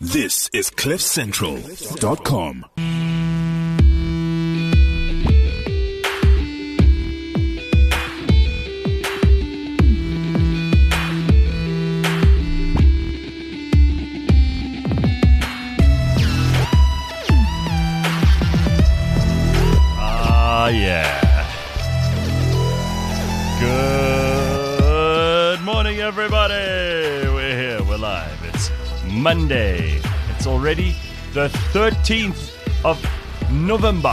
This is CliffCentral.com. Yeah. Good morning, everybody. We're here. We're live. It's Monday. It's already the 13th of November.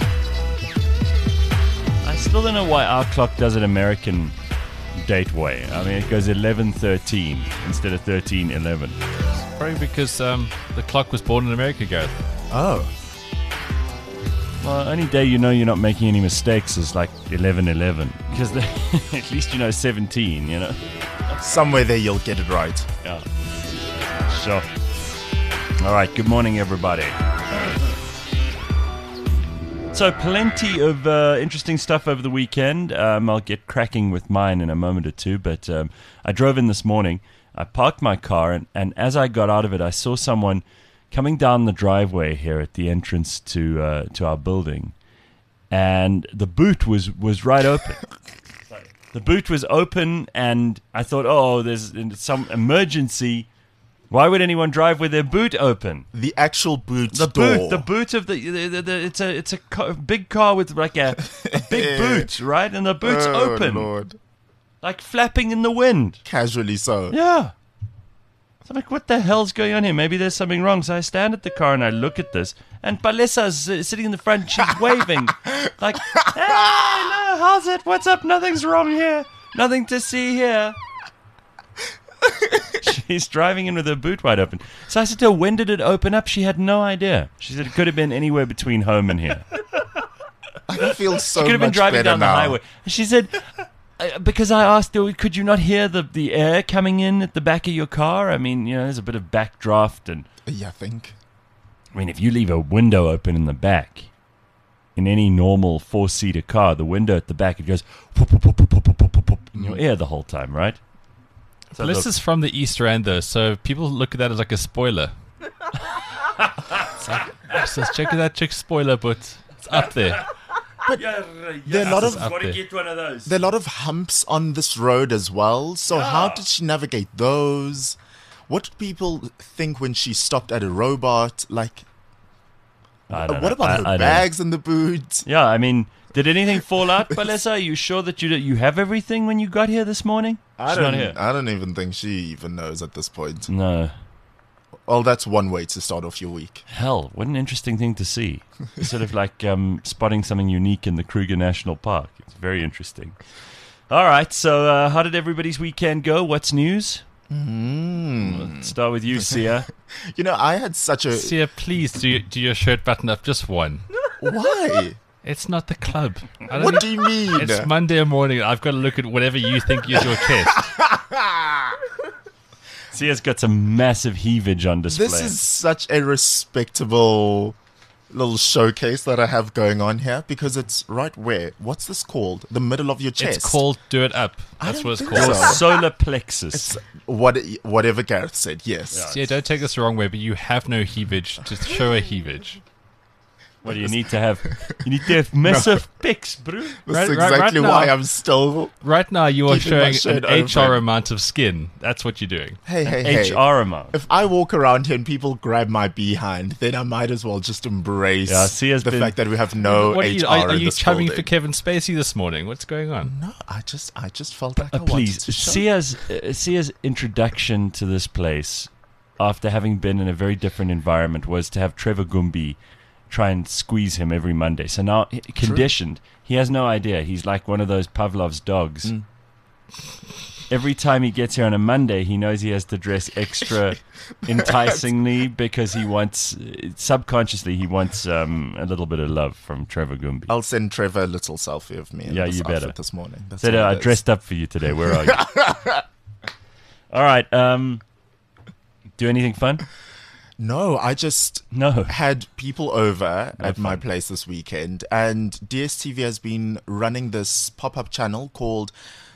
I still don't know why our clock does an American date way. I mean, it goes 11:13 instead of 13:11. Probably because the clock was born in America, Gareth. Oh. Well, only day you know you're not making any mistakes is like 11:11. Because at least you know 17, you know? Somewhere there you'll get it right. Yeah. Sure. All right, good morning, everybody. So, plenty of interesting stuff over the weekend. I'll get cracking with mine in a moment or two, but I drove in this morning. I parked my car, and as I got out of it, I saw someone coming down the driveway here at the entrance to our building, and the boot was right open. The boot was open, and I thought, oh, there's some emergency. Why would anyone drive with their boot open? The actual boot The door. boot of the it's a big car with like a big boot, right? And the boot's open, Lord. like flapping in the wind. Casually so. Yeah. So I'm like, what the hell's going on here? Maybe there's something wrong. So I stand at the car and I look at this, and Palesa's sitting in the front. She's waving, like, "Hey, no, how's it? What's up? Nothing's wrong here. Nothing to see here." She's driving in with her boot wide open. So I said to her, when did it open up? She had no idea. She said it could have been anywhere between home and here. I feel so She could have been much driving better down the now. highway. And she said, because I asked her, could you not hear the air coming in at the back of your car? I mean, you know, there's a bit of backdraft. And Yeah, I think. I mean, if you leave a window open in the back, in any normal four-seater car, the window at the back, it goes pop, pop, pop, pop, pop, pop, pop, pop in your ear the whole time, right? So This look, is from the Easter End, though, so people look at that as like a spoiler. So check that chick spoiler, but it's up there. There are a lot of up there. get one of those. there are a lot of humps on this road as well. So how did she navigate those? What did people think when she stopped at a robot? Like, I don't what know. about I her don't- bags in the boot? Yeah, I mean, did anything fall out, Palesa? Are you sure that you have everything when you got here this morning? She's not here. I don't even think she even knows at this point. No. Well, that's one way to start off your week. Hell, what an interesting thing to see. Sort of like spotting something unique in the Kruger National Park. It's very interesting. All right, so how did everybody's weekend go? What's news? Let's start with you, Sia. You know, I had such a... Sia, please do your shirt button up, just one. Why? It's not the club. What do you mean? It's Monday morning. I've got to look at whatever you think is your chest. Sia's got some massive heavage on display. This is such a respectable little showcase that I have going on here because it's right where? What's this called? The middle of your chest. It's called Do It Up. I That's don't what it's think called. so. solar plexus. It's whatever Gareth said, yes. Yeah, don't take this the wrong way, but you have no heavage. Just show a heavage. What do you need to have? You need to have massive pecs, bro. That's Right exactly now. why I'm still... Right now, you are Keeping my showing shirt an HR open. amount of skin. That's what you're doing. Hey. HR amount. If I walk around here and people grab my behind, then I might as well just embrace Yeah, Sia's the been- fact that we have no What HR are in you this chumming building. for Kevin Spacey this morning? What's going on? No, I just felt like I wanted Please, to show. Sia's introduction to this place, after having been in a very different environment, was to have Trevor Gumbi try and squeeze him every Monday. So now, conditioned, he has no idea. He's like one of those Pavlov's dogs. Every time he gets here on a Monday, he knows he has to dress extra enticingly because he wants, subconsciously, he wants a little bit of love from Trevor Gumbi. I'll send Trevor a little selfie of me in Yeah, this you better. outfit this morning. That's Said, all I it is. dressed up for you today. Where are you? All right. Do anything fun? No, I just No. had people over at my fun. place this weekend, and DSTV has been running this pop-up channel called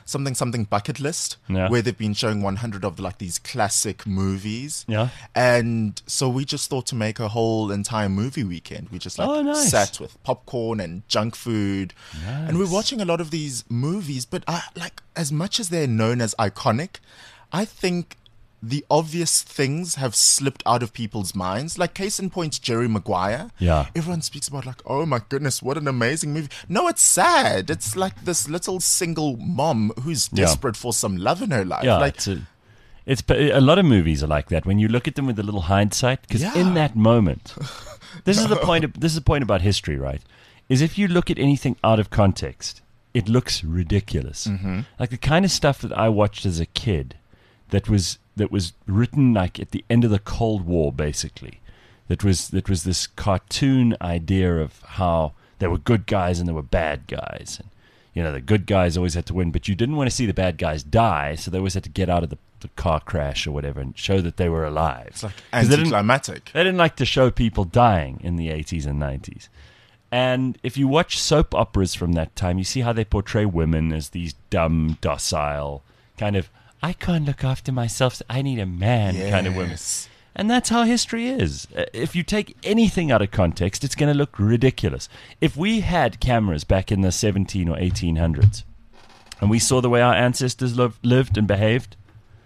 something bucket list, Yeah. where they've been showing 100 of like these classic movies. Yeah. And so we just thought to make a whole entire movie weekend. We just like Oh, nice. sat with popcorn and junk food, and we're watching a lot of these movies. But like, as much as they're known as iconic, I think the obvious things have slipped out of people's minds. Like, case in point, Jerry Maguire. Yeah. Everyone speaks about like, oh my goodness, what an amazing movie. No, it's sad. It's like this little single mom who's Yeah. desperate for some love in her life. Yeah, like, it's a lot of movies are like that when you look at them with a little hindsight. Because Yeah. in that moment, this is the point about history, right? Is if you look at anything out of context, it looks ridiculous. Like the kind of stuff that I watched as a kid, that was written like at the end of the Cold War, basically. That was this cartoon idea of how there were good guys and there were bad guys, and the good guys always had to win, but you didn't want to see the bad guys die, so they always had to get out of the car crash or whatever and show that they were alive. it's like 'Cause they anticlimactic. They didn't like to show people dying in the 80s and 90s. And if you watch soap operas from that time, you see how they portray women as these dumb, docile, kind of, I can't look after myself, so I need a man kind of women. Yes. And that's how history is. If you take anything out of context, it's going to look ridiculous. If we had cameras back in the 17 or 1800s, and we saw the way our ancestors lived and behaved,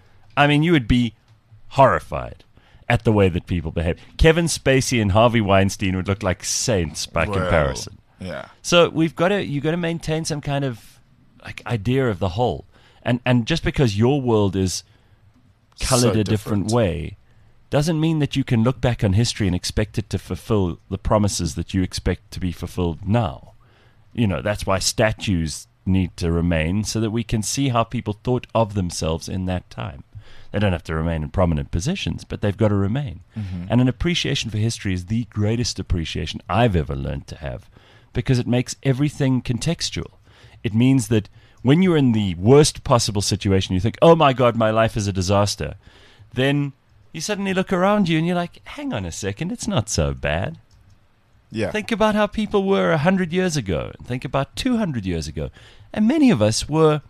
I mean, you would be horrified at the way that people behave. Kevin Spacey and Harvey Weinstein would look like saints by Well, comparison. Yeah. So you got to maintain some kind of like idea of the whole. And just because your world is colored So a different different. way doesn't mean that you can look back on history and expect it to fulfill the promises that you expect to be fulfilled now. That's why statues need to remain, so that we can see how people thought of themselves in that time. They don't have to remain in prominent positions, but they've got to remain. And an appreciation for history is the greatest appreciation I've ever learned to have, because it makes everything contextual. It means that when you're in the worst possible situation, you think, oh my God, my life is a disaster. Then you suddenly look around you and you're like, hang on a second, it's not so bad. Yeah. Think about how people were 100 years ago, and think about 200 years ago. And many of us were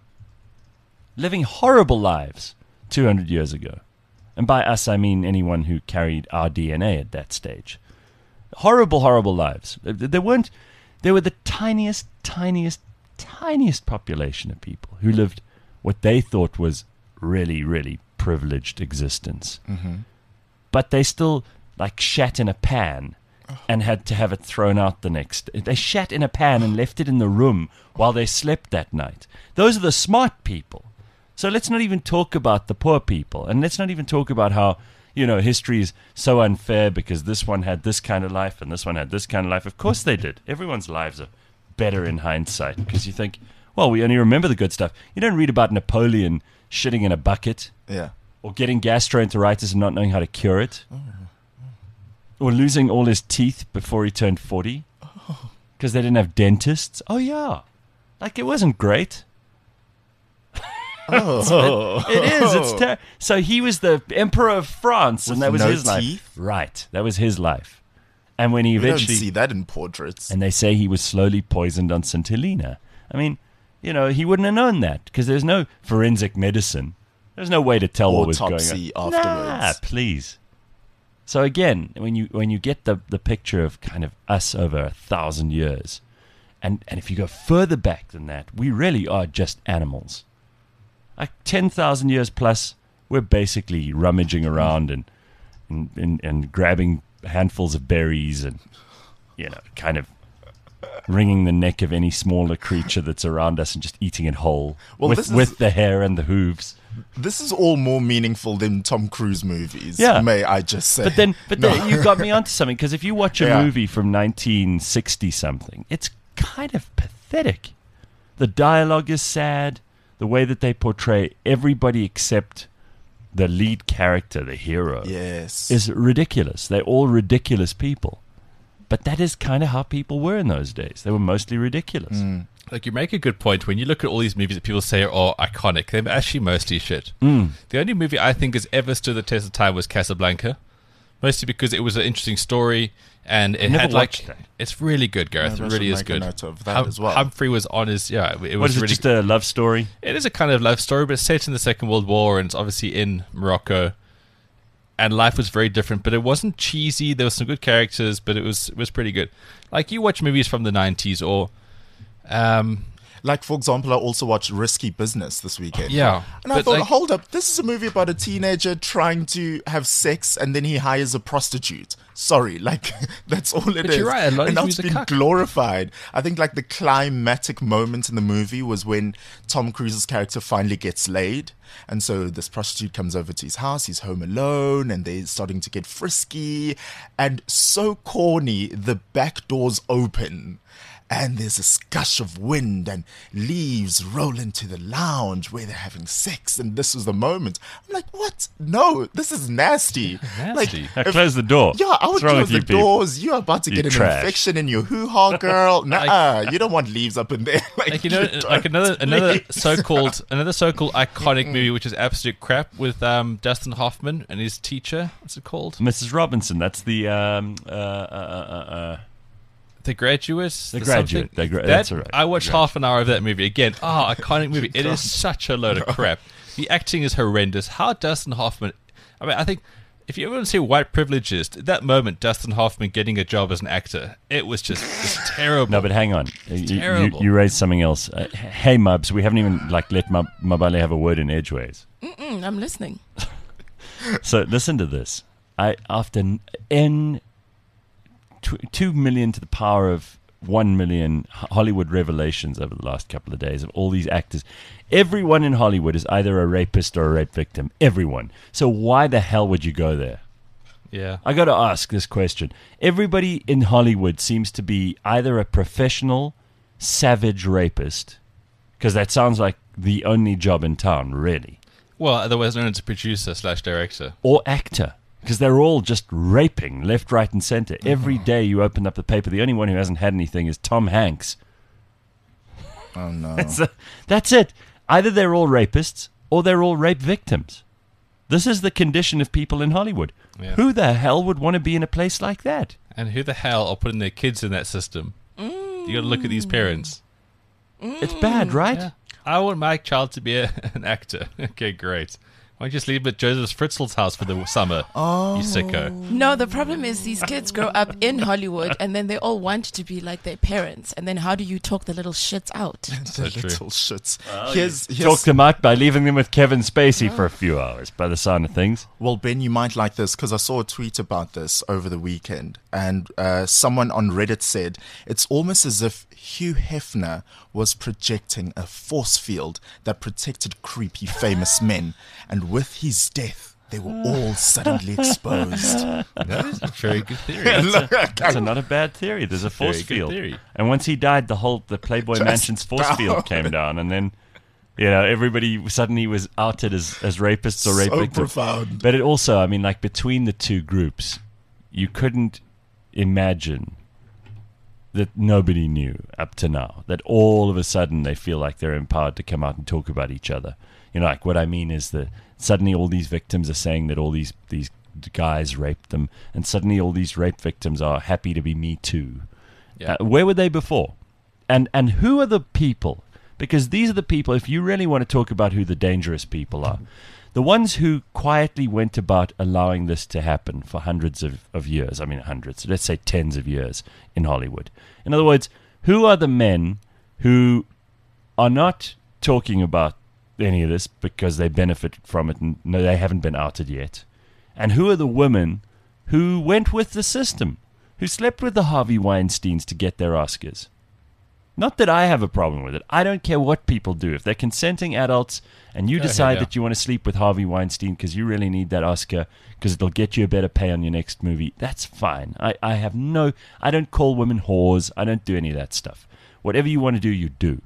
living horrible lives 200 years ago. And by us, I mean anyone who carried our DNA at that stage. Horrible, horrible lives. They were the tiniest population of people who lived what they thought was really, really privileged existence. But they still like shat in a pan and had to have it thrown out the next. They shat in a pan and left it in the room while they slept that night. Those are the smart people. So let's not even talk about the poor people, and let's not even talk about how history is so unfair because this one had this kind of life and this one had this kind of life. Of course they did. Everyone's lives are better in hindsight because you think, well, we only remember the good stuff. You don't read about Napoleon shitting in a bucket, Yeah. or getting gastroenteritis and not knowing how to cure it, or losing all his teeth before he turned 40 because they didn't have dentists. Oh yeah, like it wasn't great. Oh. It is. It's so he was the emperor of France, and With that was no his life. teeth? Right, that was his life. And when he We don't eventually, see that in portraits. and they say he was slowly poisoned on St. Helena. I mean, he wouldn't have known that because there's no forensic medicine. There's no way to tell what was going on. Autopsy afterwards. Nah, please. So again, when you get the picture of kind of us over 1,000 years, and if you go further back than that, we really are just animals. Like 10,000 years plus, we're basically rummaging around and grabbing handfuls of berries and, kind of wringing the neck of any smaller creature that's around us and just eating it whole, Well, this is- with the hair and the hooves. This is all more meaningful than Tom Cruise movies, Yeah. may I just say. But then you got me onto something, because if you watch a Yeah. movie from 1960 something, it's kind of pathetic. The dialogue is sad. The way that they portray everybody except the lead character, the hero, Yes. is ridiculous. They're all ridiculous people. But that is kind of how people were in those days. They were mostly ridiculous. Like, you make a good point. When you look at all these movies that people say are iconic, they're actually mostly shit. The only movie I think has ever stood the test of time was Casablanca, Mostly because it was an interesting story, and it Never had watched like that. it's really good, Gareth. Maybe I it really should is make a good. note of that as well. Humphrey was on his it What was is it, really just a love story? It is a kind of love story, but it's set in the Second World War, and it's obviously in Morocco. And life was very different, but it wasn't cheesy. There were some good characters, but it was pretty good. Like you watch movies from the 90s, or Like, for example, I also watched Risky Business this weekend. yeah, And I but, thought, like, hold up, this is a movie about a teenager trying to have sex and then he hires a prostitute. Sorry, like, that's all it is. But you're right, a lot of and now these it's movies been are cuck. glorified. I think, like, the climatic moment in the movie was when Tom Cruise's character finally gets laid. And so this prostitute comes over to his house, he's home alone, and they're starting to get frisky. And so corny, the back doors open. And there's this gush of wind and leaves roll into the lounge where they're having sex. And this was the moment. I'm like, what? No, this is nasty. Nasty. Like, Now close the door. yeah, I would What's wrong close with the you people? doors. You're about to You get an trash. infection in your hoo-ha, girl. Nuh-uh. You don't want leaves up in there. like you like don't, another please. so-called iconic movie, which is absolute crap, with Dustin Hoffman and his teacher. What's it called? Mrs. Robinson. That's the The Graduate. The Graduate. That's all right. I watched The half an hour of that movie again. Oh, iconic movie. It is such a load of crap. The acting is horrendous. How Dustin Hoffman? I mean, I think if you ever want to see white privilege is, at that moment, Dustin Hoffman getting a job as an actor, it was just terrible. No, but hang on. terrible. You raised something else. Hey, Mubs, we haven't even let Mabale have a word in Edgeways. I'm listening. So listen to this. After 2 million to the power of 1 million Hollywood revelations over the last couple of days of all these actors, everyone in Hollywood is either a rapist or a rape victim. Everyone. So why the hell would you go there? Yeah. I got to ask this question. Everybody in Hollywood seems to be either a professional savage rapist, because that sounds like the only job in town, really, Well, otherwise known as a producer/director. or actor, because they're all just raping left, right, and center. Every day you open up the paper, the only one who hasn't had anything is Tom Hanks. Oh, no. That's it. Either they're all rapists or they're all rape victims. This is the condition of people in Hollywood. Yeah. Who the hell would want to be in a place like that? And who the hell are putting their kids in that system? You got to look at these parents. It's bad, right? Yeah. I want my child to be an actor. Okay, great. Why don't you just leave him at Joseph Fritzl's house for the summer? You sicko. No, the problem is these kids grow up in Hollywood and then they all want to be like their parents. And then how do you talk the little shits out? The true. little shits. Talk them out by leaving them with Kevin Spacey for a few hours, by the sound of things. Well, Ben, you might like this because I saw a tweet about this over the weekend, and someone on Reddit said it's almost as if Hugh Hefner was projecting a force field that protected creepy famous men, and with his death, they were all suddenly exposed. That is a very good theory. That's not a bad theory. There's a force Very good field. theory. And once he died, the Playboy Mansion's force field came down, and then everybody suddenly was outed as rapists or rape So victims. profound. But it also, I mean, like between the two groups, you couldn't imagine that nobody knew up to now, that all of a sudden they feel like they're empowered to come out and talk about each other. Like what I mean is that suddenly all these victims are saying that all these guys raped them, and suddenly all these rape victims are happy to be Me Too. Yeah. Where were they before? And who are the people? Because these are the people, if you really want to talk about who the dangerous people are, the ones who quietly went about allowing this to happen for hundreds of years. I mean, hundreds, let's say tens of years in Hollywood. In other words, who are the men who are not talking about any of this because they benefited from it and no, they haven't been outed yet? And who are the women who went with the system, who slept with the Harvey Weinsteins to get their Oscars? Not that I have a problem with it. I don't care what people do. If they're consenting adults and you decide yeah. that you want to sleep with Harvey Weinstein because you really need that Oscar because it'll get you a better pay on your next movie, that's fine. I don't call women whores. I don't do any of that stuff. Whatever you want to do, you do.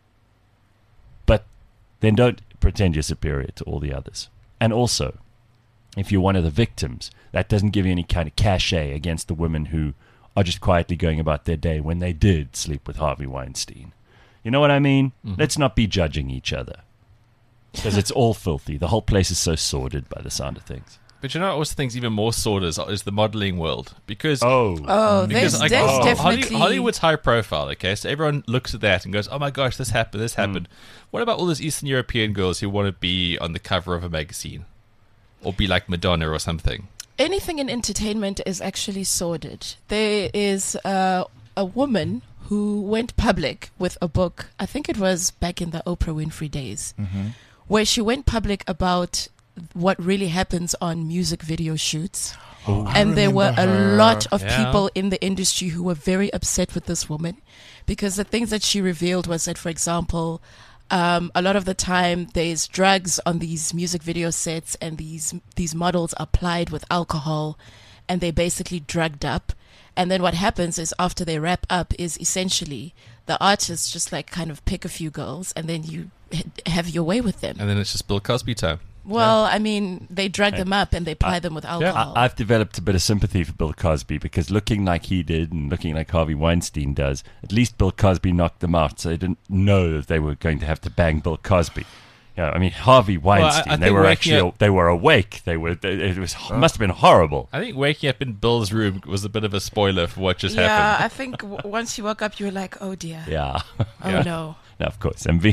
But then don't pretend you're superior to all the others. And also, if you're one of the victims, that doesn't give you any kind of cachet against the women who are just quietly going about their day when they did sleep with Harvey Weinstein. You know what I mean? Mm-hmm. Let's not be judging each other. Because it's all filthy. The whole place is so sordid by the sound of things. But you know, I also think even more sordid is the modeling world because Oh, there's because definitely Hollywood's high profile. Okay, so everyone looks at that and goes, "Oh my gosh, this happened! This happened." What about all those Eastern European girls who want to be on the cover of a magazine or be like Madonna or something? anything in entertainment is actually sordid. There is a woman who went public with a book. I think it was back in the Oprah Winfrey days, where she went public about what really happens on music video shoots. And there were a lot of people in the industry who were very upset with this woman because the things that she revealed was that, for example, a lot of the time there's drugs on these music video sets and these models are plied with alcohol and they're basically drugged up. And then what happens is after they wrap up is essentially the artists just like kind of pick a few girls and then you have your way with them. And then it's just Bill Cosby time. Well, I mean, they drug them up and they ply them with alcohol. I've developed a bit of sympathy for Bill Cosby because looking like he did and looking like Harvey Weinstein does, at least Bill Cosby knocked them out, so they didn't know that they were going to have to bang Bill Cosby. Yeah, I mean Harvey Weinstein. They were actually they were awake. Must have been horrible. I think waking up in Bill's room was a bit of a spoiler for what just Yeah, happened. I think once you woke up, you were like, oh dear. Yeah. Oh no. No, of course, MV.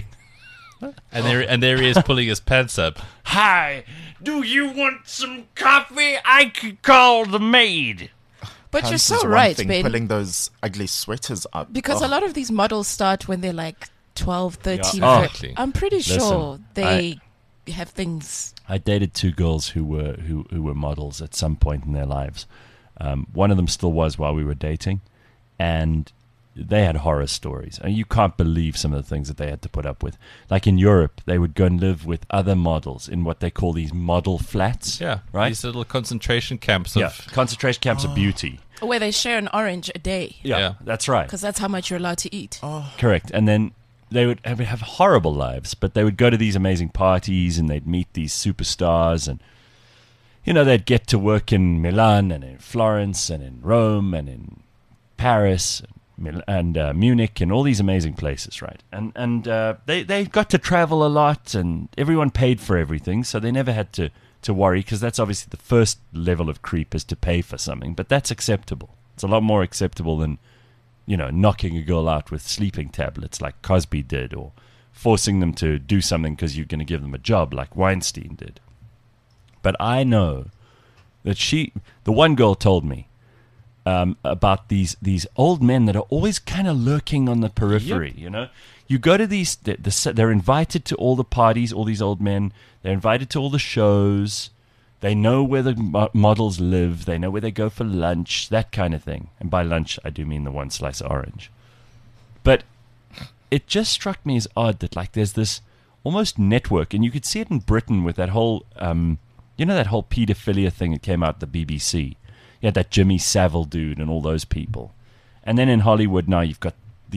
And there he is pulling his pants up. Hi, do you want some coffee? I could call the maid. But you're Pants so is one right, thing, Ben. pulling those ugly sweaters up. Because a lot of these models start when they're like 12, 13. Yeah. Oh. Exactly. I'm pretty sure Listen, they have things. I dated two girls who were models at some point in their lives. One of them still was while we were dating, and they had horror stories. And you can't believe some of the things that they had to put up with. Like in Europe, they would go and live with other models in what they call these model flats. Yeah, right. These little concentration camps Yeah, of concentration camps of beauty. Where they share an orange a day. Yeah. That's right. Because that's how much you're allowed to eat. Correct. And then they would have horrible lives, but they would go to these amazing parties and they'd meet these superstars and, you know, they'd get to work in Milan and in Florence and in Rome and in Paris and Munich and all these amazing places, right? And they got to travel a lot and everyone paid for everything, so they never had to worry because that's obviously the first level of creep is to pay for something, but that's acceptable. It's a lot more acceptable than, you know, knocking a girl out with sleeping tablets like Cosby did or forcing them to do something because you're going to give them a job like Weinstein did. But I know that the one girl told me about these old men that are always kind of lurking on the periphery, you know? You go to these, they're invited to all the parties, all these old men. They're invited to all the shows. They know where the models live. They know where they go for lunch, that kind of thing. And by lunch, I do mean the one slice of orange. But it just struck me as odd that, like, there's this almost network, and you could see it in Britain with that whole, that whole pedophilia thing that came out at the BBC. You had that Jimmy Savile dude and all those people. And then in Hollywood now you've got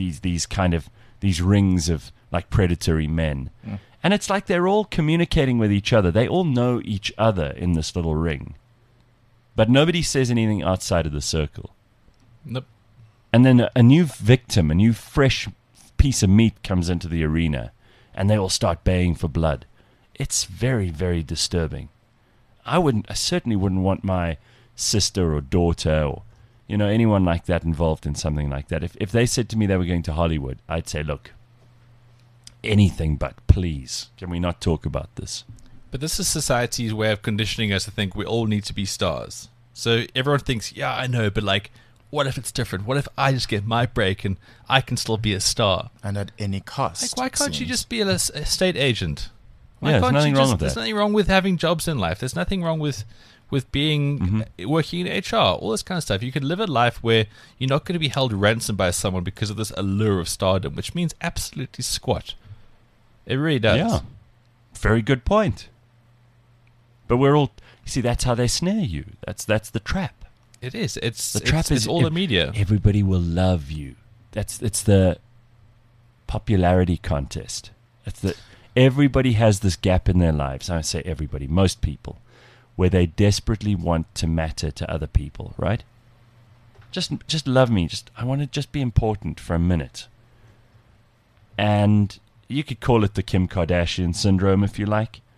these rings of, like, predatory men. Yeah. And it's like they're all communicating with each other. They all know each other in this little ring. But nobody says anything outside of the circle. Nope. And then a new victim, a new fresh piece of meat comes into the arena, and they all start baying for blood. It's very, very disturbing. I certainly wouldn't want my sister or daughter or, you know, anyone like that involved in something like that. If they said to me they were going to Hollywood, I'd say, look, anything but, please, can we not talk about this? But this is society's way of conditioning us to think we all need to be stars. So everyone thinks, yeah, I know, but, like, what if it's different? What if I just get my break and I can still be a star? And at any cost. Like, why can't you just be a estate agent? Why there's can't nothing wrong with that. There's nothing wrong with having jobs in life. There's nothing wrong with being working in HR, all this kind of stuff. You could live a life where you're not going to be held ransom by someone because of this allure of stardom, which means absolutely squat. It really does. Yeah. Very good point. But we're all, you see, that's how they snare you. That's the trap. It is. It's The trap it's all the media. Everybody will love you. It's the popularity contest. Everybody has this gap in their lives. I don't say everybody, most people, where they desperately want to matter to other people, right? Just love me. I want to just be important for a minute. And you could call it the Kim Kardashian syndrome if you like.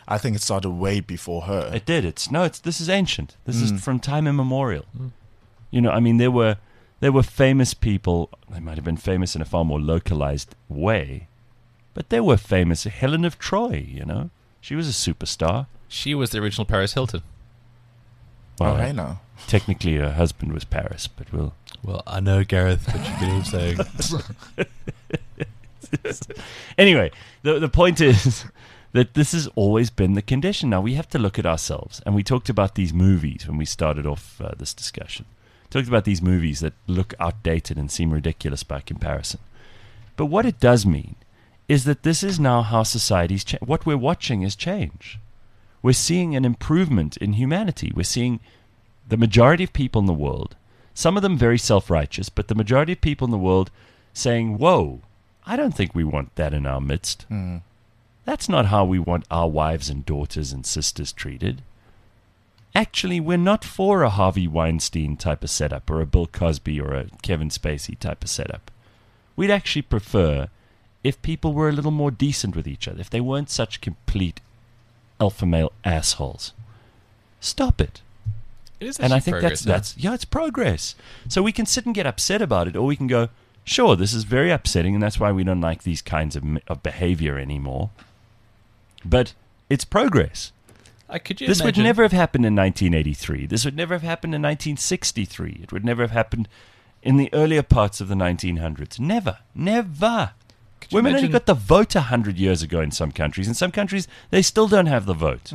I think it started way before her. It did. This is ancient. This is from time immemorial. You know, I mean, there were famous people. They might have been famous in a far more localized way, but they were famous. Helen of Troy, you know, she was a superstar. She was the original Paris Hilton. Well, hey now. technically, her husband was Paris, but we'll. Well, I know, Gareth, but you get what I'm saying. Anyway, the point is that this has always been the condition. Now we have to look at ourselves, and we talked about these movies when we started off this discussion. Talked about these movies that look outdated and seem ridiculous by comparison. But what it does mean is that this is now how society's what we're watching is change. We're seeing an improvement in humanity. We're seeing the majority of people in the world, some of them very self-righteous, but the majority of people in the world saying, whoa, I don't think we want that in our midst. That's not how we want our wives and daughters and sisters treated. Actually, we're not for a Harvey Weinstein type of setup or a Bill Cosby or a Kevin Spacey type of setup. We'd actually prefer if people were a little more decent with each other, if they weren't such complete alpha male assholes. Stop it. It is And I actually think progress, that's it's progress. So we can sit and get upset about it, or we can go, sure, this is very upsetting, and that's why we don't like these kinds of behavior anymore. But it's progress. Could you This would imagine- never have happened in 1983. This would never have happened in 1963. It would never have happened in the earlier parts of the 1900s. Never. Never. Could you Women only imagine- got the vote 100 years ago in some countries. In some countries, they still don't have the vote.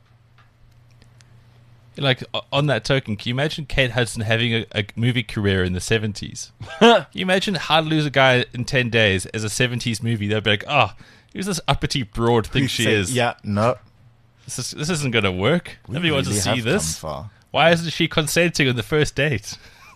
Like, on that token, can you imagine Kate Hudson having a movie career in the 70s? Can you imagine How to Lose a Guy in 10 Days as a 70s movie? They'd be like, oh, who's this uppity broad thing she Say, is? Yeah, no. This isn't going to work. We Nobody wants to really see have this. come far. Why isn't she consenting on the first date?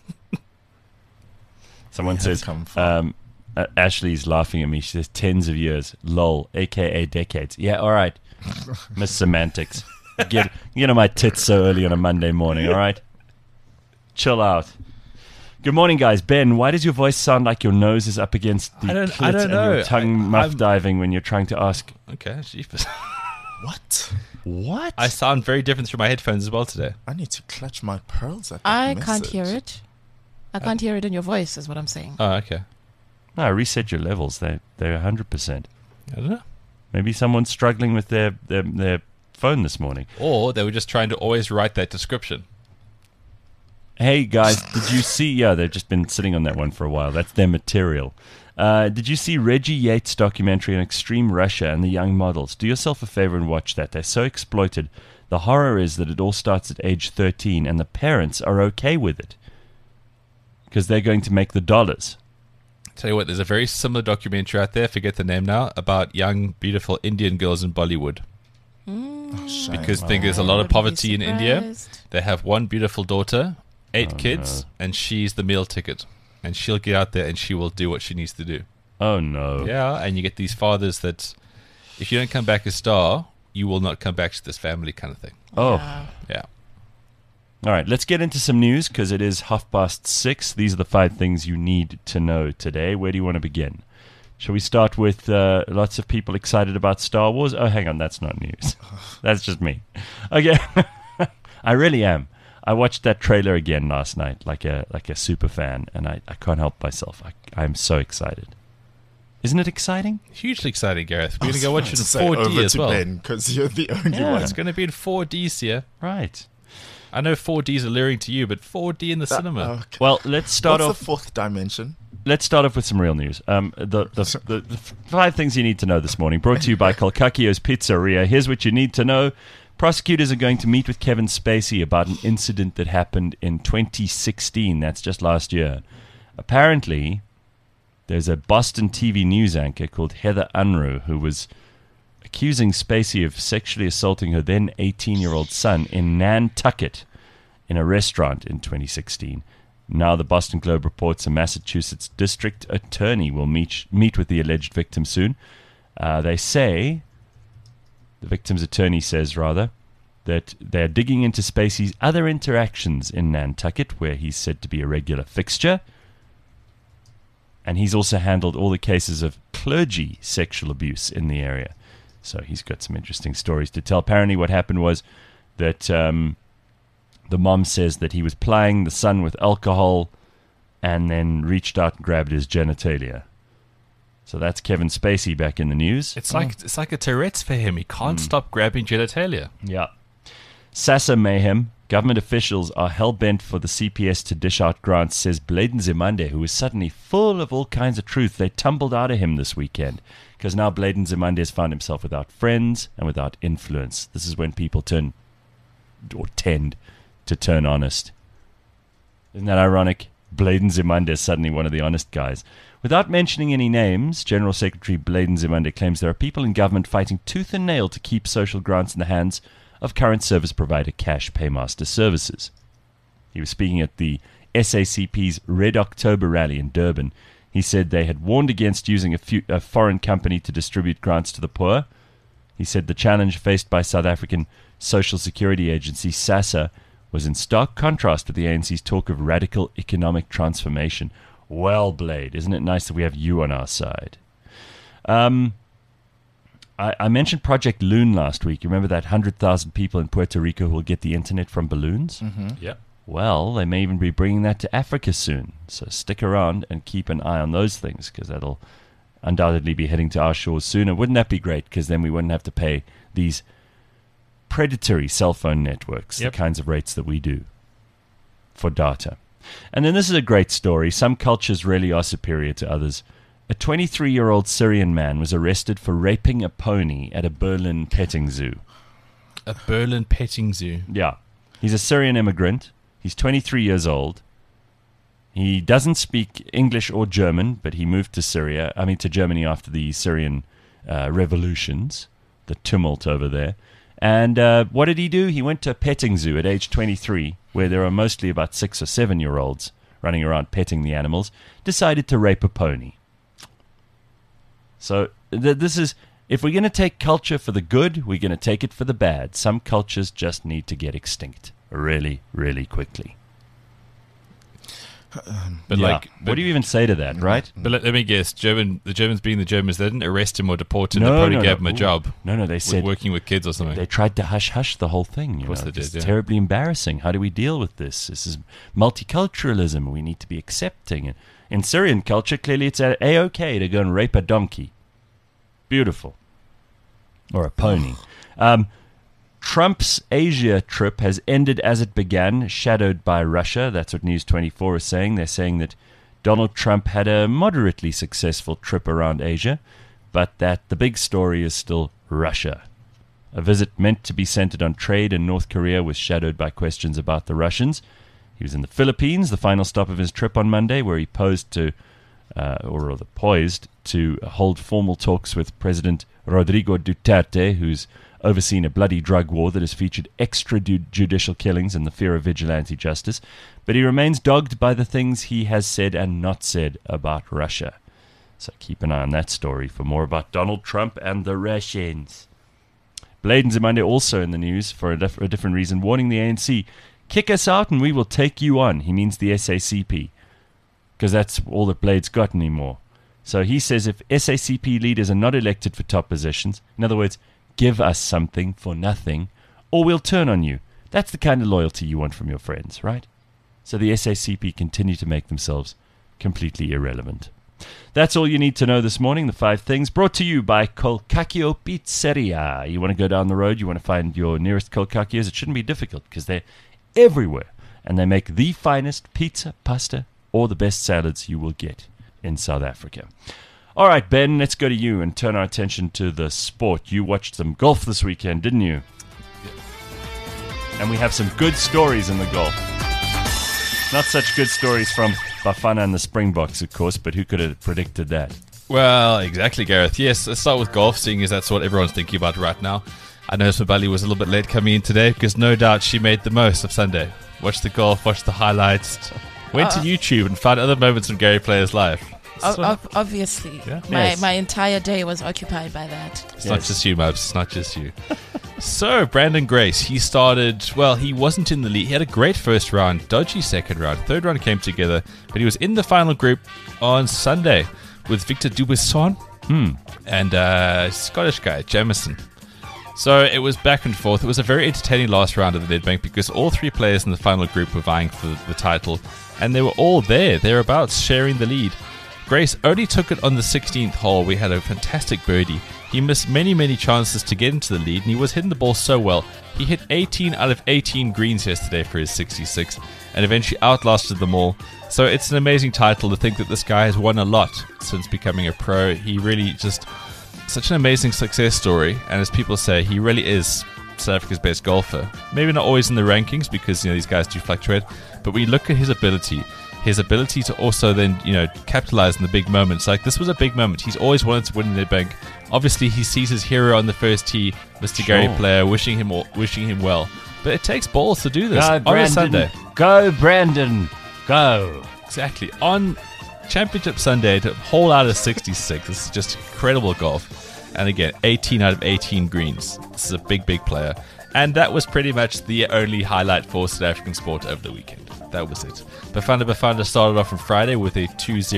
Someone We have says, come far. Ashley's laughing at me. She says, tens of years. Lol, a.k.a. decades. Yeah, all right. Miss Semantics. Get on my tits so early on a Monday morning, all right? Chill out. Good morning, guys. Ben, why does your voice sound like your nose is up against the I don't clit and know. your tongue muff diving when you're trying to ask? Okay, jeepers. What? What? I sound very different through my headphones as well today. I need to clutch my pearls at that I can't message. hear it. I can't hear it in your voice, is what I'm saying. Oh, okay. No, reset your levels. They're 100%. I don't know. Maybe someone's struggling with their phone this morning. Or they were just trying to always write that description. Hey guys, did you see? Yeah, they've just been sitting on that one for a while. That's their material. Did you see Reggie Yates' documentary on extreme Russia and the young models? Do yourself a favor and watch that. They're so exploited. The horror is that it all starts at age 13 and the parents are okay with it because they're going to make the dollars. Tell you what, there's a very similar documentary out there, forget the name now, about young, beautiful Indian girls in Bollywood. Oh, shame. Because I think there's a I lot of wouldn't be poverty in India. surprised. They have one beautiful daughter, 8 Oh, kids, no. and she's the meal ticket. And she'll get out there and she will do what she needs to do. Oh no. Yeah, and you get these fathers that, if you don't come back a star, you will not come back to this family kind of thing. Oh. Yeah. Yeah. All right, let's get into some news because it is 6:30. These are the 5 things you need to know today. Where do you want to begin? Shall we start with lots of people excited about Star Wars? Oh, hang on, that's not news. That's just me. Okay, I really am. I watched that trailer again last night, like a super fan, and I can't help myself. I'm so excited. Isn't it exciting? Hugely exciting, Gareth. I We're going was to go watch about it in to say 4D over as to well. Ben, because you're the only Yeah. one. It's going to be in 4D this year. Right. I know 4D is alluring to you, but 4D in the cinema. Okay. Well, let's start What's off. the fourth dimension? Let's start off with some real news. The 5 things you need to know this morning, brought to you by Kolkakio's Pizzeria. Here's what you need to know. Prosecutors are going to meet with Kevin Spacey about an incident that happened in 2016. That's just last year. Apparently, there's a Boston TV news anchor called Heather Unruh who was accusing Spacey of sexually assaulting her then 18-year-old son in Nantucket in a restaurant in 2016. Now the Boston Globe reports a Massachusetts district attorney will meet with the alleged victim soon. They say, the victim's attorney says rather, that they're digging into Spacey's other interactions in Nantucket, where he's said to be a regular fixture. And he's also handled all the cases of clergy sexual abuse in the area. So he's got some interesting stories to tell. Apparently what happened was that the mom says that he was plying the son with alcohol and then reached out and grabbed his genitalia. So that's Kevin Spacey back in the news. It's like a Tourette's for him. He can't stop grabbing genitalia. Yeah. SASSA mayhem. Government officials are hell-bent for the CPS to dish out grants, says Bladen Zimande, who is suddenly full of all kinds of truth. They tumbled out of him this weekend because now Bladen Zimande has found himself without friends and without influence. This is when people tend to turn honest. Isn't that ironic? Bladen Zimande is suddenly one of the honest guys. Without mentioning any names, General Secretary Bladen Zimande claims there are people in government fighting tooth and nail to keep social grants in the hands of current service provider Cash Paymaster Services. He was speaking at the SACP's Red October rally in Durban. He said they had warned against using a foreign company to distribute grants to the poor. He said the challenge faced by South African Social Security Agency, SASSA, was in stark contrast with the ANC's talk of radical economic transformation. Well, Blade, isn't it nice that we have you on our side? I mentioned Project Loon last week. You remember that 100,000 people in Puerto Rico who will get the internet from balloons? Mm-hmm. Yeah. Well, they may even be bringing that to Africa soon. So stick around and keep an eye on those things, because that'll undoubtedly be heading to our shores sooner. Wouldn't that be great? Because then we wouldn't have to pay these predatory cell phone networks, the kinds of rates that we do for data. And then this is a great story. Some cultures really are superior to others. A 23-year-old Syrian man was arrested for raping a pony at a Berlin petting zoo. A Berlin petting zoo. Yeah. He's a Syrian immigrant. He's 23 years old. He doesn't speak English or German, but he moved to Germany after the Syrian revolutions, the tumult over there. And what did he do? He went to a petting zoo at age 23, where there are mostly about 6 or 7-year-olds running around petting the animals, decided to rape a pony. So this is, if we're going to take culture for the good, we're going to take it for the bad. Some cultures just need to get extinct really, really quickly. But what do you even say to that, right? But let me guess, the Germans being the Germans, they didn't arrest him or deport him. They probably gave him a job. No, they said working with kids or something. They tried to hush the whole thing. Of course they did. It's terribly embarrassing. How do we deal with this? This is multiculturalism. We need to be accepting. In Syrian culture, clearly it's A-OK to go and rape a donkey. Beautiful. Or a pony. Trump's Asia trip has ended as it began, shadowed by Russia. That's what News 24 is saying. They're saying that Donald Trump had a moderately successful trip around Asia, but that the big story is still Russia. A visit meant to be centered on trade in North Korea was shadowed by questions about the Russians. He was in the Philippines, the final stop of his trip on Monday, where he poised to hold formal talks with President Rodrigo Duterte, who's overseen a bloody drug war that has featured extrajudicial killings and the fear of vigilante justice. But he remains dogged by the things he has said and not said about Russia. So keep an eye on that story for more about Donald Trump and the Russians. Bladen Zimande also in the news for a different reason, warning the ANC, kick us out and we will take you on. He means the SACP, because that's all that Blade's got anymore. So he says if SACP leaders are not elected for top positions, in other words, give us something for nothing, or we'll turn on you. That's the kind of loyalty you want from your friends, right? So the SACP continue to make themselves completely irrelevant. That's all you need to know this morning, the 5 things, brought to you by Colcacchio Pizzeria. You want to go down the road, you want to find your nearest Colcacchios, it shouldn't be difficult, because they're everywhere, and they make the finest pizza, pasta, or the best salads you will get in South Africa. All right, Ben, let's go to you and turn our attention to the sport. You watched some golf this weekend, didn't you? Yeah. And we have some good stories in the golf. Not such good stories from Bafana and the Springboks, of course, but who could have predicted that? Well, exactly, Gareth. Yes, let's start with golf, seeing as that's what everyone's thinking about right now. I know Smabali was a little bit late coming in today, because no doubt she made the most of Sunday. Watched the golf, watched the highlights, went to YouTube and found other moments from Gary Player's life. Obviously, yeah. My entire day was occupied by that. It's not just you, Mubs. It's not just you. So, Brandon Grace, he wasn't in the lead. He had a great first round, dodgy second round. Third round came together, but he was in the final group on Sunday with Victor Dubuisson. and Scottish guy, Jamieson. So it was back and forth. It was a very entertaining last round of the Nedbank because all three players in the final group were vying for the title, and they were all thereabouts, sharing the lead. Grace only took it on the 16th hole. We had a fantastic birdie. He missed many, many chances to get into the lead, and he was hitting the ball so well. He hit 18 out of 18 greens yesterday for his 66, and eventually outlasted them all. So it's an amazing title to think that this guy has won a lot since becoming a pro. He really just... such an amazing success story, and as people say, he really is South Africa's best golfer. Maybe not always in the rankings because these guys do fluctuate, but when you look at his ability to also then capitalize in the big moments. Like this was a big moment. He's always wanted to win the Nedbank. Obviously, he sees his hero on the first tee, Mr. Gary Player, wishing him well. But it takes balls to do this on a Sunday. Go, Brandon, go! Exactly on Championship Sunday to hole out of 66. This is just incredible golf. And again, 18 out of 18 greens. This is a big, big player. And that was pretty much the only highlight for South African sport over the weekend. That was it. Bafana started off on Friday with a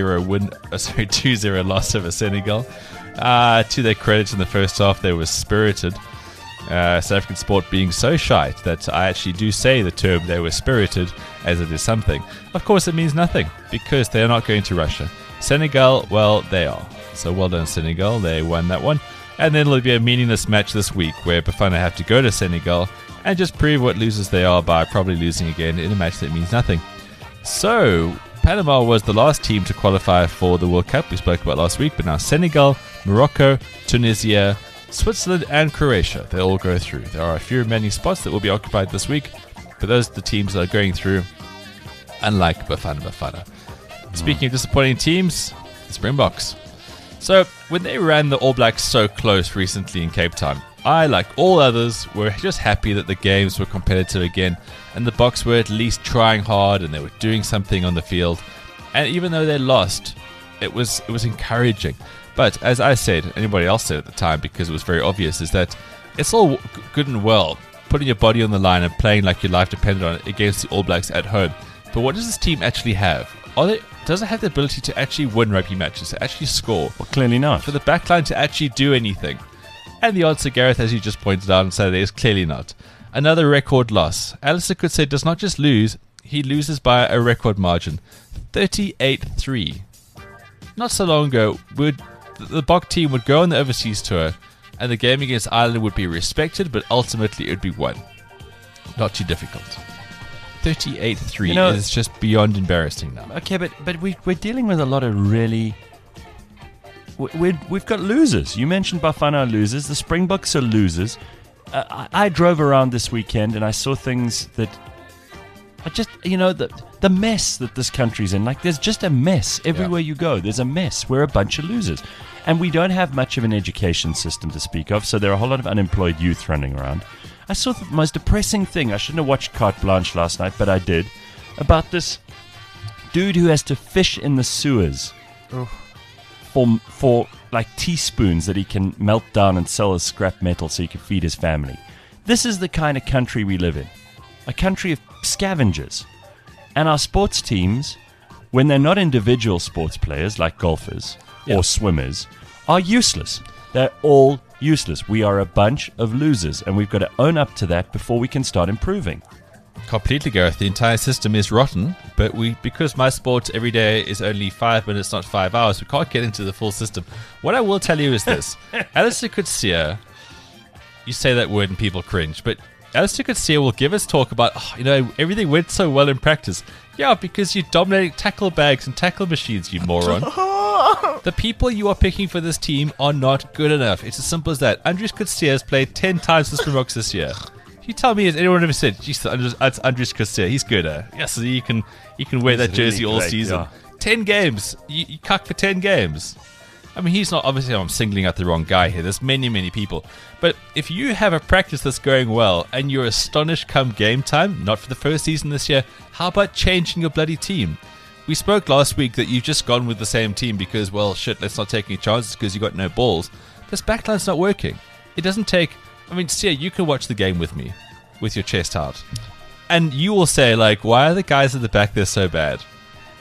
2-0 loss over Senegal. To their credit, in the first half, they were spirited. South African sport being so shite that I actually do say the term they were spirited as it is something. Of course, it means nothing because they are not going to Russia. Senegal, well, they are. So well done, Senegal. They won that one. And then it'll be a meaningless match this week where Bafana have to go to Senegal and just prove what losers they are by probably losing again in a match that means nothing. So, Panama was the last team to qualify for the World Cup we spoke about last week, but now Senegal, Morocco, Tunisia, Switzerland and Croatia, they all go through. There are a few remaining spots that will be occupied this week, but those are the teams that are going through, unlike Bafana. Speaking of disappointing teams, the Springboks. So, when they ran the All Blacks so close recently in Cape Town, I, like all others, were just happy that the games were competitive again, and the Boks were at least trying hard and they were doing something on the field. And even though they lost, it was encouraging. But as I said, anybody else said at the time, because it was very obvious, is that it's all good and well putting your body on the line and playing like your life depended on it against the All Blacks at home. But what does this team actually have? Does it have the ability to actually win rugby matches, to actually score? Well, clearly not. For the backline to actually do anything? And the answer, Gareth, as you just pointed out on Saturday, is clearly not. Another record loss. Alistair Coetzee does not just lose, he loses by a record margin. 38-3. Not so long ago, the Bok team would go on the overseas tour, and the game against Ireland would be respected, but ultimately it would be won. Not too difficult. 38-3 is just beyond embarrassing now. Okay, but we're dealing with a lot of really... We've got losers. You mentioned Bafana losers. The Springboks are losers. I drove around this weekend and I saw things that are just, the mess that this country's in. Like, there's just a mess. Everywhere you go, there's a mess. We're a bunch of losers. And we don't have much of an education system to speak of, so there are a whole lot of unemployed youth running around. I saw the most depressing thing. I shouldn't have watched Carte Blanche last night, but I did. About this dude who has to fish in the sewers for like teaspoons that he can melt down and sell as scrap metal so he can feed his family. This is the kind of country we live in. A country of scavengers. And our sports teams, when they're not individual sports players like golfers or swimmers, are useless. They're all useless. We are a bunch of losers, and we've got to own up to that before we can start improving. Completely, Gareth. The entire system is rotten, but because my sport every day is only 5 minutes, not 5 hours, we can't get into the full system. What I will tell you is this. Alistair Coetzee, you say that word and people cringe, but Alistair Coetzee will give us talk about, everything went so well in practice. Yeah, because you're dominating tackle bags and tackle machines, you moron. The people you are picking for this team are not good enough. It's as simple as that. Andries Coetzee has played 10 times for the Springboks this year. You tell me, has anyone ever said, geez, that's Andries Coetzee, he's good. Yes, you can wear that jersey all season. Yeah. 10 games. You cuck for 10 games. I mean, he's not, obviously I'm singling out the wrong guy here. There's many, many people. But if you have a practice that's going well and you're astonished come game time, not for the first season this year, how about changing your bloody team? We spoke last week that you've just gone with the same team because, well, shit, let's not take any chances because you got no balls. This backline's not working. It doesn't take... I mean, Sia, you can watch the game with me, with your chest out. And you will say, like, why are the guys at the back there so bad?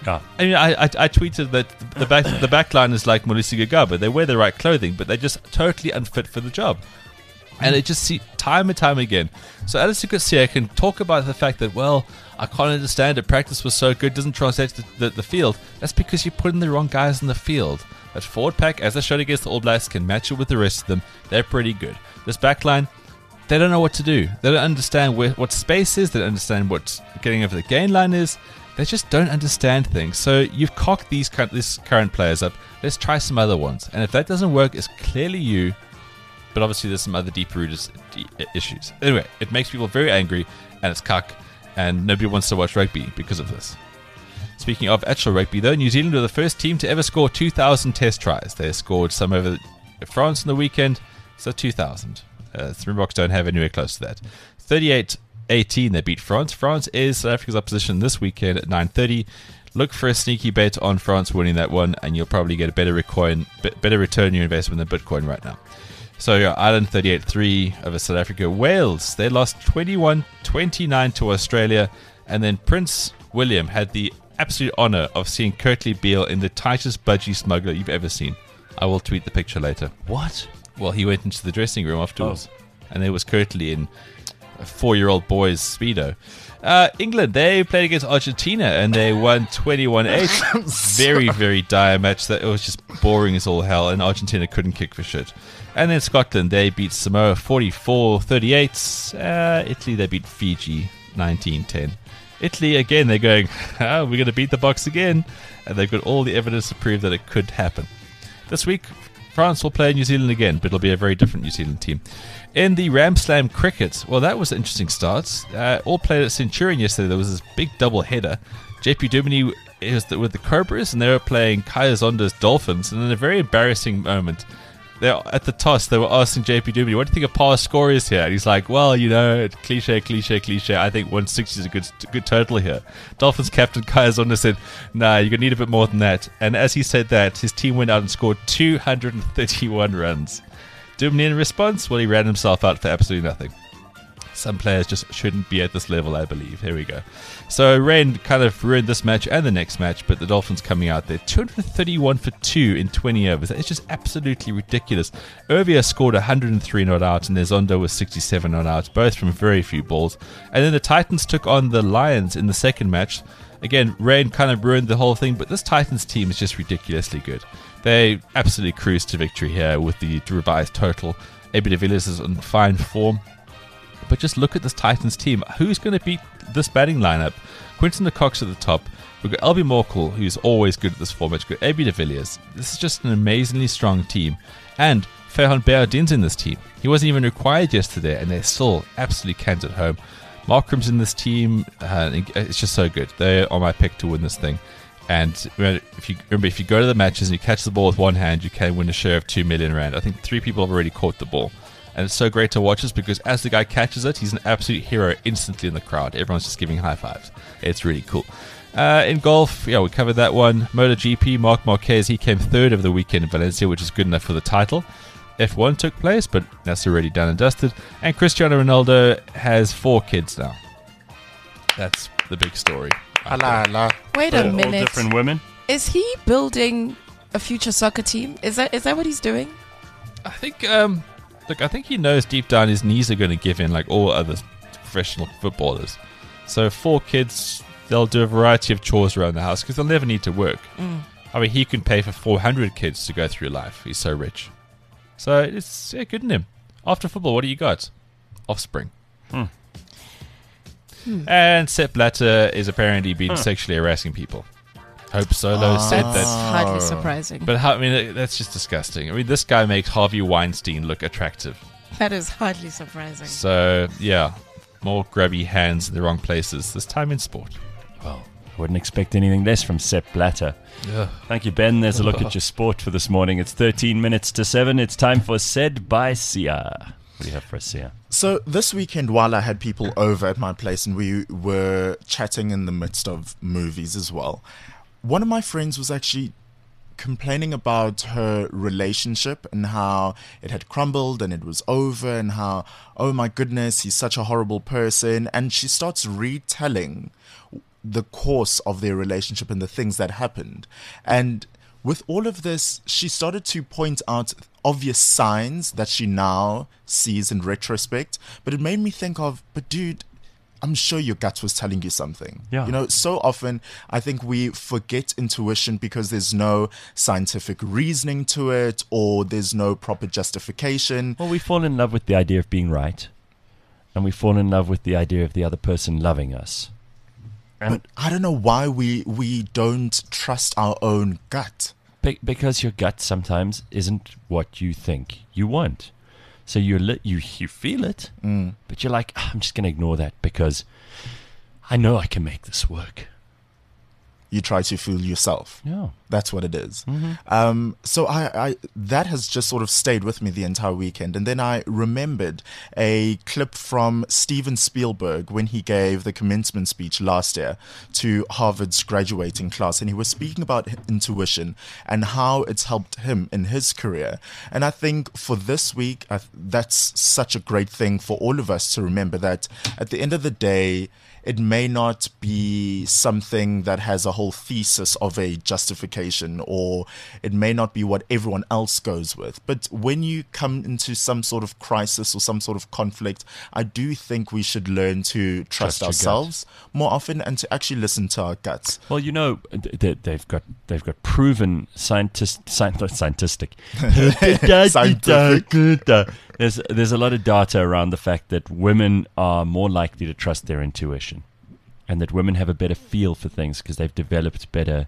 Yeah. I mean, I tweeted that the back line is like Molisi Gagaba. They wear the right clothing, but they're just totally unfit for the job. And it just see time and time again. So Alistair Garcia can talk about the fact that, well, I can't understand it. Practice was so good, doesn't translate to the field. That's because you're putting the wrong guys in the field. That forward pack, as I showed against the All Blacks, can match it with the rest of them. They're pretty good. This back line, they don't know what to do. They don't understand what space is. They don't understand what getting over the gain line is. They just don't understand things. So you've cocked these current players up. Let's try some other ones. And if that doesn't work, it's clearly you. But obviously there's some other deep-rooted issues. Anyway, it makes people very angry, and it's cuck, and nobody wants to watch rugby because of this. Speaking of actual rugby, though, New Zealand were the first team to ever score 2,000 test tries. They scored some over France on the weekend, so 2,000. Springboks don't have anywhere close to that. 38-18 they beat France. France is South Africa's opposition this weekend at 9:30. Look for a sneaky bet on France winning that one, and you'll probably get a better return on your investment than Bitcoin right now. So Ireland 38-3 over South Africa. Wales, they lost 21-29 to Australia. And then Prince William had the absolute honour of seeing Kurtley Beale in the tightest budgie smuggler you've ever seen. I will tweet the picture later. What? Well, he went into the dressing room afterwards. And there was Kurtley in a 4-year-old boy's Speedo. England, they played against Argentina and they won 21-8. Very, very dire match. That it was just boring as all hell, and Argentina couldn't kick for shit. And then Scotland, they beat Samoa 44-38. Italy, they beat Fiji 19-10. Italy, again, they're going, we're going to beat the Box again. And they've got all the evidence to prove that it could happen. This week, France will play New Zealand again, but it'll be a very different New Zealand team. In the Ram Slam cricket, well, that was an interesting start. All played at Centurion yesterday. There was this big double header. JP Duminy was with the Cobras, and they were playing Kaya Zonda's Dolphins. And in a very embarrassing moment, at the toss, they were asking JP Duminy, what do you think a par score is here? And he's like, well, cliche. I think 160 is a good total here. Dolphins captain Kaya Zonda said, nah, you're going to need a bit more than that. And as he said that, his team went out and scored 231 runs. Duminy in response, well, he ran himself out for absolutely nothing. Some players just shouldn't be at this level, I believe. Here we go. So rain kind of ruined this match and the next match, but the Dolphins coming out there 231 for 2 in 20 overs. It's just absolutely ridiculous. Irvia scored 103 not out, and Zondo was 67 not out, both from very few balls. And then the Titans took on the Lions in the second match. Again, rain kind of ruined the whole thing, but this Titans team is just ridiculously good. They absolutely cruised to victory here with the revised total. AB de Villiers is in fine form. But just look at this Titans team. Who's going to beat this batting lineup? Quinton de Kock at the top. We've got Albie Morkel, who's always good at this format. We've got AB de Villiers. This is just an amazingly strong team. And Ferhan Beyardin's in this team. He wasn't even required yesterday, and they're still absolutely canned at home. Markram's in this team. It's just so good. They are my pick to win this thing. And if you go to the matches and you catch the ball with one hand, you can win a share of 2 million rand. I think 3 people have already caught the ball. And it's so great to watch this because as the guy catches it, he's an absolute hero instantly in the crowd. Everyone's just giving high fives. It's really cool. In golf, we covered that one. MotoGP, Marc Marquez, he came third over the weekend in Valencia, which is good enough for the title. F1 took place, but that's already done and dusted. And Cristiano Ronaldo has 4 kids now. That's the big story. Wait a All minute. different women. Is he building a future soccer team? Is that what he's doing? I think, I think he knows deep down his knees are going to give in like all other professional footballers. So 4 kids, they'll do a variety of chores around the house because they'll never need to work. I mean, he can pay for 400 kids to go through life. He's so rich. So it's good in him. After football, what do you got? Offspring. And Sepp Blatter is apparently been sexually harassing people. Hope Solo said That's that. hardly surprising. But that's just disgusting. I mean, this guy makes Harvey Weinstein look attractive. That is hardly surprising. So, yeah, more grubby hands in the wrong places, this time in sport. Well, I wouldn't expect anything less from Sepp Blatter. Ugh. Thank you, Ben. There's a look at your sport for this morning. It's 13 minutes to 7. It's time for Said by Sia. What do you have for us, Sia? So this weekend, while I had people over at my place and we were chatting in the midst of movies as well, one of my friends was actually complaining about her relationship and how it had crumbled and it was over and how, oh my goodness, he's such a horrible person. And she starts retelling the course of their relationship and the things that happened. And with all of this, she started to point out obvious signs that she now sees in retrospect. But it made me think of, but dude, I'm sure your gut was telling you something. Yeah. You know, so often I think we forget intuition because there's no scientific reasoning to it, or there's no proper justification. Well, we fall in love with the idea of being right, and we fall in love with the idea of the other person loving us. And But I don't know why we don't trust our own gut. because your gut sometimes isn't what you think you want. So you feel it, but you're like, I'm just going to ignore that because I know I can make this work. You try to fool yourself. Yeah. That's what it is. So I that has just sort of stayed with me the entire weekend. And then I remembered a clip from Steven Spielberg when he gave the commencement speech last year to Harvard's graduating class. And he was speaking about intuition and how it's helped him in his career. And I think for this week, that's such a great thing for all of us to remember, that at the end of the day, it may not be something that has a whole thesis of a justification, or it may not be what everyone else goes with. But when you come into some sort of crisis or some sort of conflict, I do think we should learn to trust your gut. ourselves more often and to actually listen to our guts. Well, you know, they've got proven scientific. There's a lot of data around the fact that women are more likely to trust their intuition, and that women have a better feel for things because they've developed better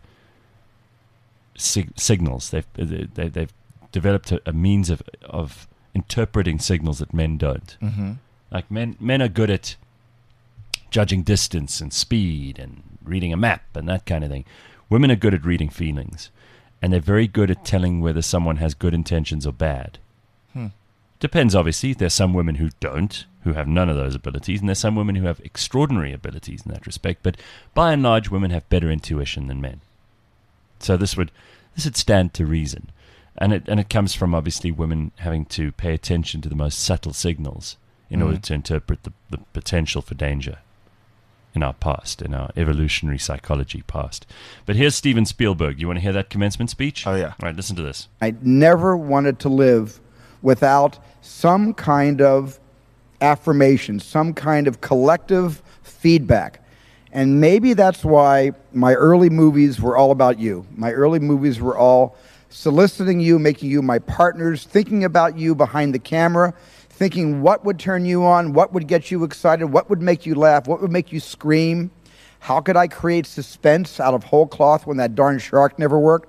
signals. They've developed a means of interpreting signals that men don't. Mm-hmm. Like men are good at judging distance and speed and reading a map and that kind of thing. Women are good at reading feelings, and they're very good at telling whether someone has good intentions or bad. Depends, obviously. There's some women who don't, who have none of those abilities, and there's some women who have extraordinary abilities in that respect. But by and large, women have better intuition than men. So this would stand to reason, and it comes from obviously women having to pay attention to the most subtle signals in order to interpret the potential for danger in our past, in our evolutionary psychology past. But here's Steven Spielberg. You want to hear that commencement speech? Oh, yeah. All right, listen to this. I never wanted to live without some kind of affirmation, some kind of collective feedback. And maybe that's why my early movies were all about you. My early movies were all soliciting you, making you my partners, thinking about you behind the camera, thinking what would turn you on, what would get you excited, what would make you laugh, what would make you scream. How could I create suspense out of whole cloth when that darn shark never worked?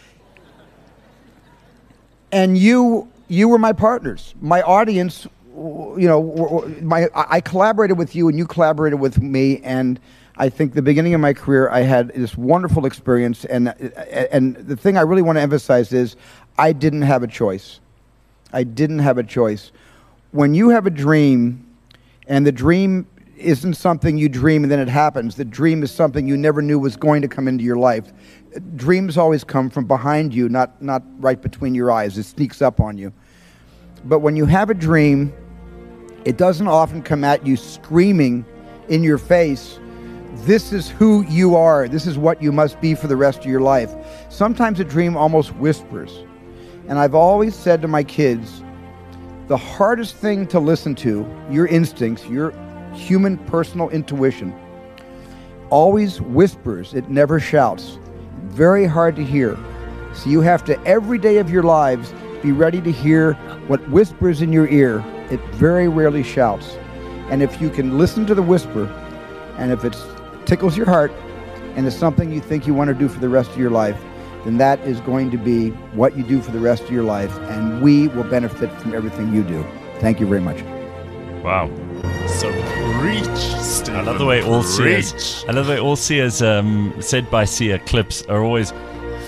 And you were my partners. My audience, I collaborated with you and you collaborated with me, and I think the beginning of my career I had this wonderful experience, and the thing I really want to emphasize is I didn't have a choice. I didn't have a choice. When you have a dream, and the dream isn't something you dream and then it happens, the dream is something you never knew was going to come into your life. Dreams always come from behind you, not right between your eyes. It sneaks up on you. But when you have a dream, it doesn't often come at you screaming in your face, this is who you are, this is what you must be for the rest of your life. Sometimes a dream almost whispers. And I've always said to my kids, the hardest thing to listen to, your instincts, your human personal intuition, always whispers, it never shouts. Very hard to hear. So you have to, every day of your lives, be ready to hear what whispers in your ear. It very rarely shouts. And if you can listen to the whisper, and if it tickles your heart, and it's something you think you want to do for the rest of your life, then that is going to be what you do for the rest of your life, and we will benefit from everything you do. Thank you very much. Wow. So preach, Stephen. I love the way all seers, said by seer clips are always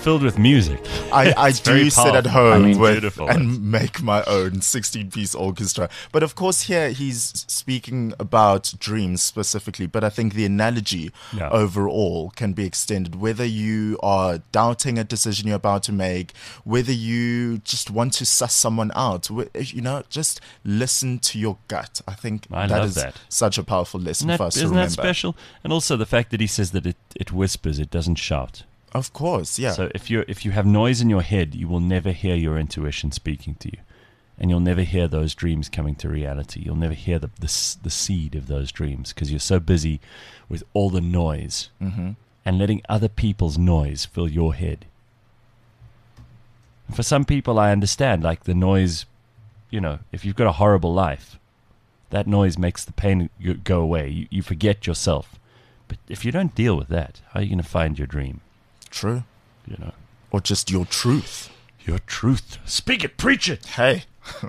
filled with music. I very do sit at powerful. home I mean, with beautiful. and make my own 16-piece orchestra. But of course, here he's speaking about dreams specifically. But I think the analogy Yeah. overall can be extended. Whether you are doubting a decision you're about to make, whether you just want to suss someone out, just listen to your gut. I think I that love is that. such a powerful lesson for us to Isn't remember. that special? And also the fact that he says that it whispers, it doesn't shout. Of course, yeah. So if you have noise in your head, you will never hear your intuition speaking to you, and you'll never hear those dreams coming to reality. You'll never hear the seed of those dreams because you're so busy with all the noise and letting other people's noise fill your head. And for some people, I understand, like the noise. If you've got a horrible life, that noise makes the pain go away. You forget yourself. But if you don't deal with that, how are you going to find your dream? True. Or just your truth. Your truth. Speak it, preach it, Hey,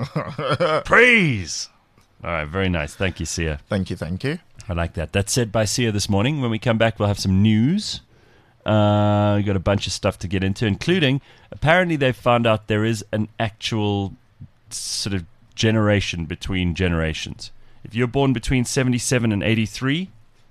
praise. All right, very nice. Thank you, Sia. thank you. I like that. That's said by Sia this morning. When we come back, we'll have some news. We've got a bunch of stuff to get into, including apparently they've found out there is an actual sort of generation between generations. If you're born between 77 and 83,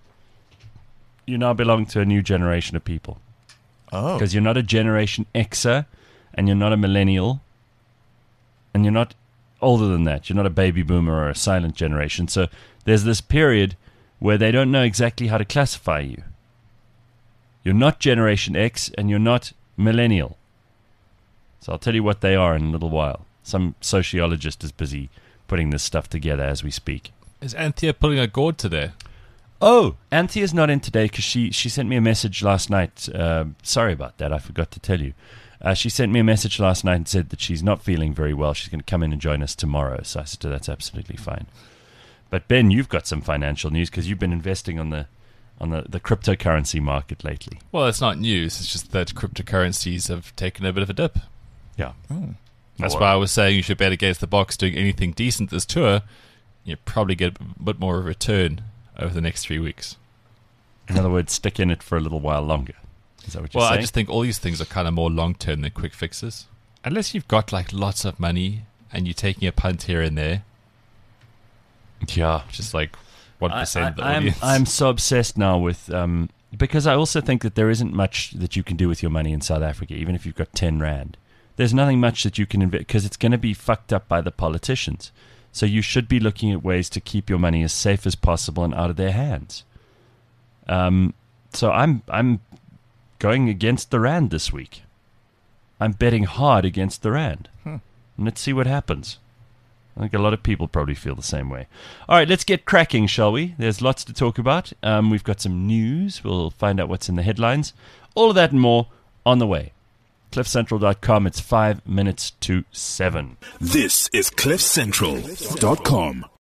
you now belong to a new generation of people. Oh, Because you're not a Generation Xer, and you're not a millennial, and you're not older than that. You're not a baby boomer or a silent generation. So there's this period where they don't know exactly how to classify you. You're not Generation X, and you're not millennial. So I'll tell you what they are in a little while. Some sociologist is busy putting this stuff together as we speak. Is Anthea pulling a gourd today? Oh, Anthea's not in today because she sent me a message last night. Sorry about that. I forgot to tell you. She sent me a message last night and said that she's not feeling very well. She's going to come in and join us tomorrow. So I said, that's absolutely fine. But Ben, you've got some financial news because you've been investing on the cryptocurrency market lately. Well, it's not news. It's just that cryptocurrencies have taken a bit of a dip. Yeah. That's why I was saying you should bet against the box doing anything decent this tour. You probably get a bit more of a return over the next 3 weeks. In other words, stick in it for a little while longer. Is that what you're Well, saying? I just think all these things are kind of more long-term than quick fixes. Unless you've got like lots of money and you're taking a punt here and there, Yeah. just like 1% of the I'm audience. so obsessed now with because I also think that there isn't much that you can do with your money in South Africa, even if you've got 10 rand. There's nothing much that you can invest because it's going to be fucked up by the politicians. So you should be looking at ways to keep your money as safe as possible and out of their hands. So I'm going against the rand this week. I'm betting hard against the rand. And let's see what happens. I think a lot of people probably feel the same way. All right, let's get cracking, shall we? There's lots to talk about. We've got some news. We'll find out what's in the headlines. All of that and more on the way. CliffCentral.com. It's 5 minutes to 7. This is CliffCentral.com.